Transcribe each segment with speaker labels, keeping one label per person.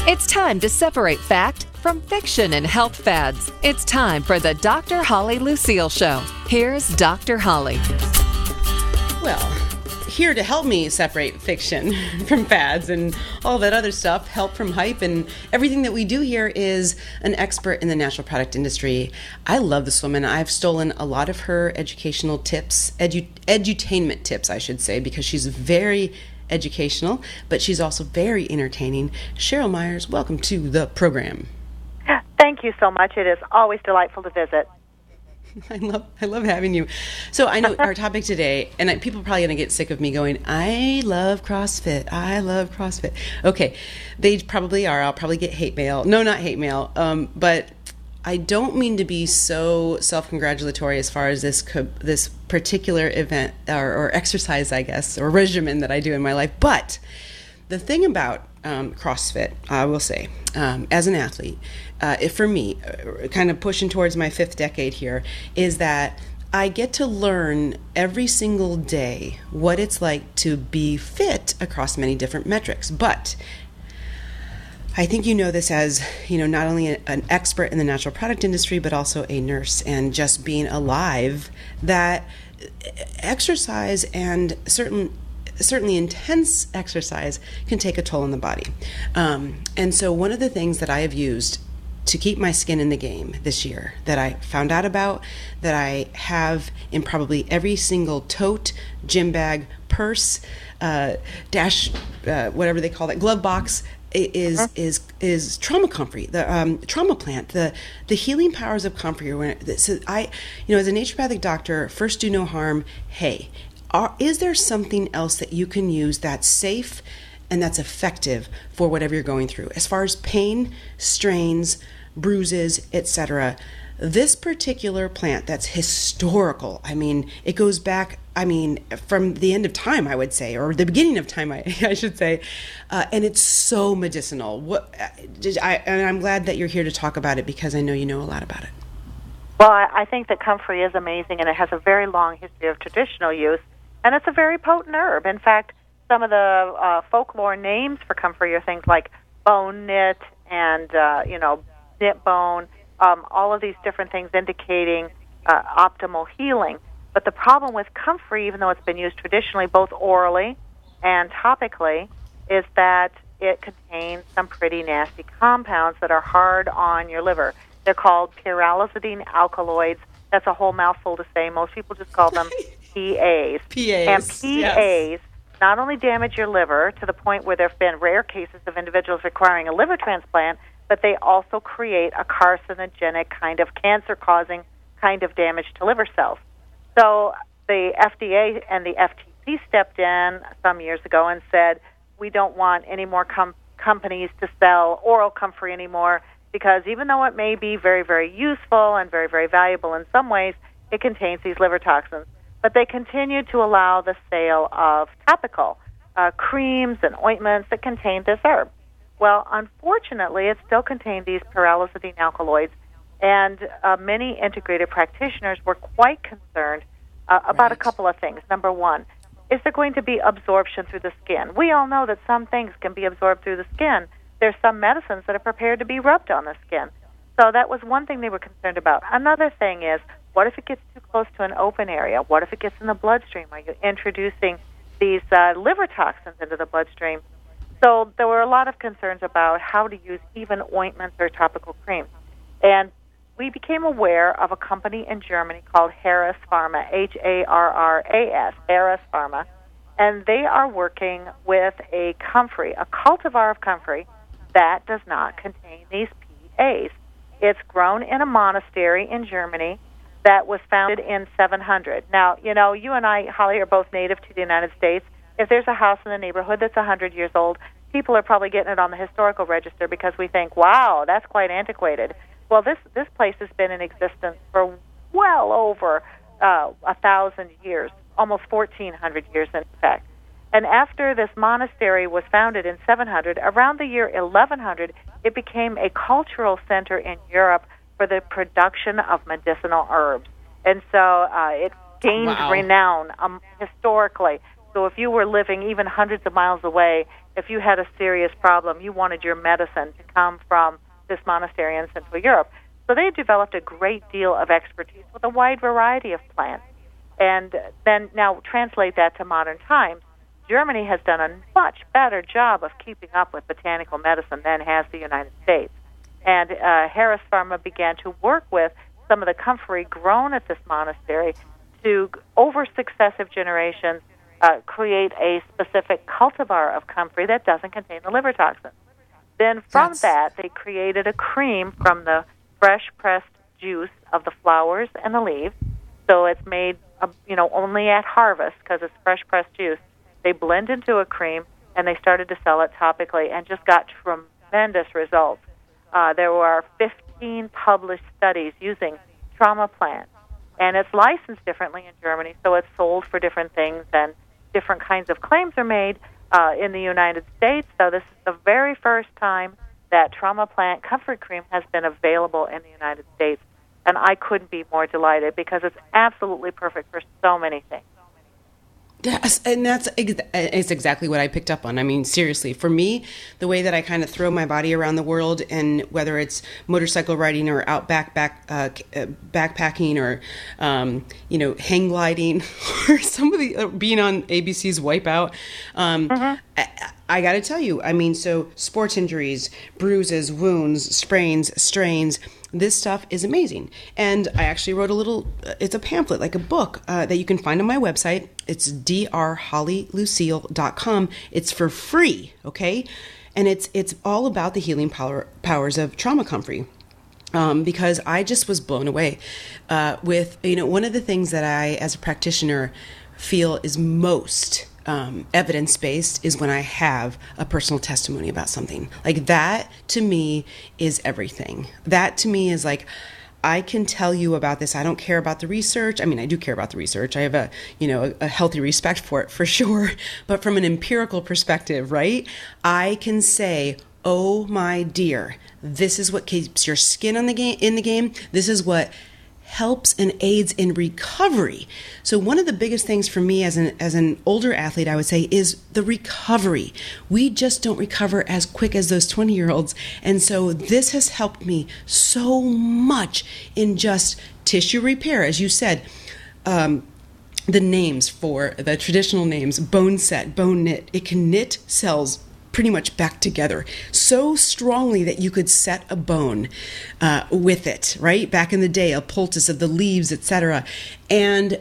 Speaker 1: It's time to separate fact from fiction and health fads. It's time for the Dr. Holly Lucille Show. Here's Dr. Holly.
Speaker 2: Well, here to help me separate fiction from fads and all that other stuff, help from hype, and everything that we do here is an expert in the natural product industry. I love this woman. I've stolen a lot of her educational tips, edutainment tips, I should say, because she's very educational, but she's also very entertaining. Cheryl Myers, welcome to the program.
Speaker 3: Thank you so much. It is always delightful to visit.
Speaker 2: I love having you. So I know our topic today, and people are probably going to get sick of me going, I love CrossFit. I love CrossFit. Okay, they probably are. I'll probably get hate mail. No, not hate mail. But I don't mean to be so self-congratulatory as far as this particular event or exercise, I guess, or regimen that I do in my life. But the thing about CrossFit, I will say, as an athlete, for me, kind of pushing towards my 5th decade here, is that I get to learn every single day what it's like to be fit across many different metrics. But I think you know this as, not only an expert in the natural product industry, but also a nurse, and just being alive, that exercise and certainly intense exercise can take a toll on the body. And so one of the things that I have used to keep my skin in the game this year, that I found out about, that I have in probably every single tote, gym bag, purse, dash, whatever they call that, glove box, is trauma comfrey, the trauma plant, the healing powers of comfrey. So I, as a naturopathic doctor, first do no harm. Hey, is there something else that you can use that's safe and that's effective for whatever you're going through, as far as pain, strains, bruises, etc.? This particular plant that's historical, it goes back, from the end of time, I would say, or the beginning of time, I should say, and it's so medicinal. And I'm glad that you're here to talk about it, because I know you know a lot about it.
Speaker 3: Well, I think that comfrey is amazing, and it has a very long history of traditional use, and it's a very potent herb. In fact, some of the folklore names for comfrey are things like bone knit and, knit bone, all of these different things indicating optimal healing. But the problem with comfrey, even though it's been used traditionally, both orally and topically, is that it contains some pretty nasty compounds that are hard on your liver. They're called pyrrolizidine alkaloids. That's a whole mouthful to say. Most people just call them PAs. And PAs
Speaker 2: yes.
Speaker 3: Not only damage your liver to the point where there have been rare cases of individuals requiring a liver transplant, but they also create a carcinogenic kind of cancer-causing kind of damage to liver cells. So the FDA and the FTC stepped in some years ago and said, we don't want any more companies to sell oral comfrey anymore, because even though it may be very, very useful and very, very valuable in some ways, it contains these liver toxins. But they continue to allow the sale of topical creams and ointments that contain this herb. Well, unfortunately, it still contained these pyrrolizidine alkaloids, and many integrated practitioners were quite concerned about a couple of things. Number one, is there going to be absorption through the skin? We all know that some things can be absorbed through the skin. There's some medicines that are prepared to be rubbed on the skin. So that was one thing they were concerned about. Another thing is, what if it gets too close to an open area? What if it gets in the bloodstream? Are you introducing these liver toxins into the bloodstream? So there were a lot of concerns about how to use even ointments or topical creams. And we became aware of a company in Germany called Harris Pharma, Harras, Harris Pharma, and they are working with a comfrey, a cultivar of comfrey that does not contain these PAs. It's grown in a monastery in Germany that was founded in 700. Now, you and I, Holly, are both native to the United States. If there's a house in the neighborhood that's 100 years old, people are probably getting it on the historical register because we think, wow, that's quite antiquated. Well, this place has been in existence for well over 1,000 years, almost 1,400 years in fact. And after this monastery was founded in 700, around the year 1100, it became a cultural center in Europe for the production of medicinal herbs. And so it gained renown historically. So if you were living even hundreds of miles away, if you had a serious problem, you wanted your medicine to come from this monastery in Central Europe. So they developed a great deal of expertise with a wide variety of plants. And then now translate that to modern times. Germany has done a much better job of keeping up with botanical medicine than has the United States. And Harris Pharma began to work with some of the comfrey grown at this monastery to, over successive generations, create a specific cultivar of comfrey that doesn't contain the liver toxins. Then from that, they created a cream from the fresh pressed juice of the flowers and the leaves. So it's made, only at harvest because it's fresh pressed juice. They blend into a cream, and they started to sell it topically and just got tremendous results. There were 15 published studies using trauma plants, and it's licensed differently in Germany, so it's sold for different things, and different kinds of claims are made in the United States. So this is the very first time that trauma plant comfort cream has been available in the United States, and I couldn't be more delighted because it's absolutely perfect for so many things.
Speaker 2: Yes, and it's exactly what I picked up on. I mean, seriously, for me, the way that I kind of throw my body around the world, and whether it's motorcycle riding or out backpacking or hang gliding or some of the being on ABC's Wipeout, I got to tell you, I mean, so sports injuries, bruises, wounds, sprains, strains. This stuff is amazing. And I actually wrote it's a pamphlet, like a book that you can find on my website. It's drhollylucille.com. It's for free, okay? And it's all about the healing powers of trauma comfrey. Because I just was blown away with, one of the things that I, as a practitioner, feel is most evidence-based is when I have a personal testimony about something. Like that, to me, is everything. That, to me, is like, I can tell you about this. I don't care about the research. I mean, I do care about the research. I have a healthy respect for it, for sure. But from an empirical perspective, right, I can say, oh, my dear, this is what keeps your skin in the game. This is what helps and aids in recovery. So one of the biggest things for me as an older athlete, I would say, is the recovery. We just don't recover as quick as those 20-year-olds. And so this has helped me so much in just tissue repair. As you said, the names for the traditional names, bone set, bone knit, it can knit cells pretty much back together so strongly that you could set a bone with it, right? Back in the day, a poultice of the leaves, etc. And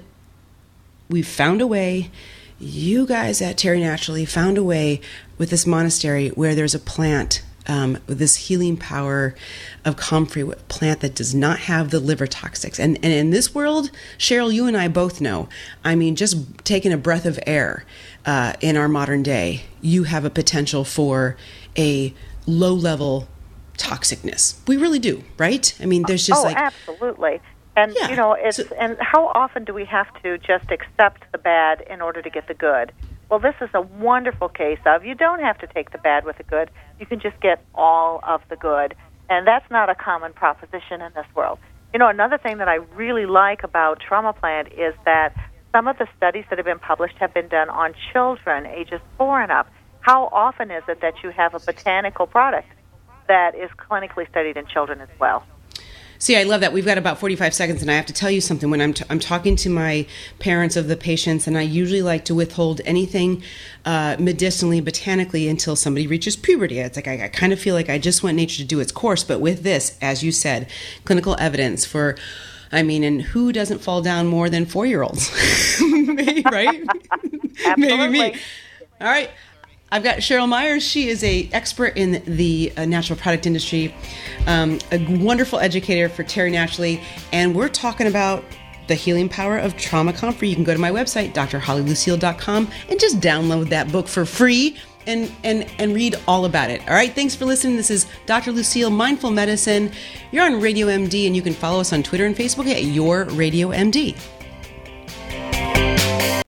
Speaker 2: we found a way, you guys at Terry Naturally found a way with this monastery where there's a plant with this healing power of comfrey, a plant that does not have the liver toxics. And in this world, Cheryl, you and I both know, I mean, just taking a breath of air in our modern day, you have a potential for a low-level toxicness. We really do, right? I mean, there's just
Speaker 3: absolutely. And, and how often do we have to just accept the bad in order to get the good? Well, this is a wonderful case of you don't have to take the bad with the good. You can just get all of the good. And that's not a common proposition in this world. Another thing that I really like about Trauma Plant is that some of the studies that have been published have been done on children ages 4 and up. How often is it that you have a botanical product that is clinically studied in children as well?
Speaker 2: See, I love that. We've got about 45 seconds, and I have to tell you something. When I'm talking to my parents of the patients, and I usually like to withhold anything medicinally, botanically, until somebody reaches puberty. It's like I kind of feel like I just want nature to do its course. But with this, as you said, clinical evidence for, and who doesn't fall down more than 4-year-olds? Right? Maybe me. All right. I've got Cheryl Myers. She is an expert in the natural product industry, a wonderful educator for Terry Naturally, and we're talking about the healing power of trauma comfrey. You can go to my website, drhollylucille.com, and just download that book for free and read all about it. All right, thanks for listening. This is Dr. Lucille, Mindful Medicine. You're on Radio MD, and you can follow us on Twitter and Facebook at Your Radio MD.